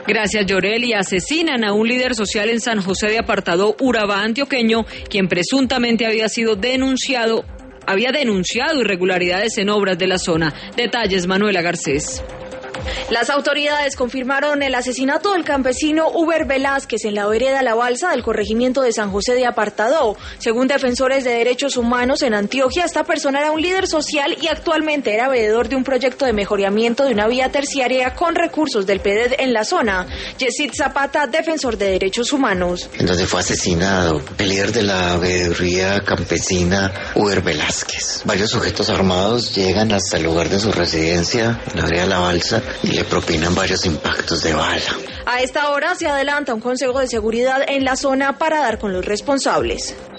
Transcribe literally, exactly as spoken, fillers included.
Gracias, Yoreli. Asesinan a un líder social en San José de Apartadó, Urabá antioqueño, quien presuntamente había sido denunciado, había denunciado irregularidades en obras de la zona. Detalles, Manuela Garcés. Las autoridades confirmaron el asesinato del campesino Uber Velázquez en la vereda La Balsa del corregimiento de San José de Apartadó. Según defensores de derechos humanos en Antioquia, esta persona era un líder social y actualmente era veedor de un proyecto de mejoramiento de una vía terciaria con recursos del P D E en la zona. Yesid Zapata, defensor de derechos humanos. En donde fue asesinado el líder de la veeduría campesina Uber Velázquez. Varios sujetos armados llegan hasta el lugar de su residencia, en la vereda La Balsa, y le propinan varios impactos de bala. A esta hora se adelanta un consejo de seguridad en la zona para dar con los responsables.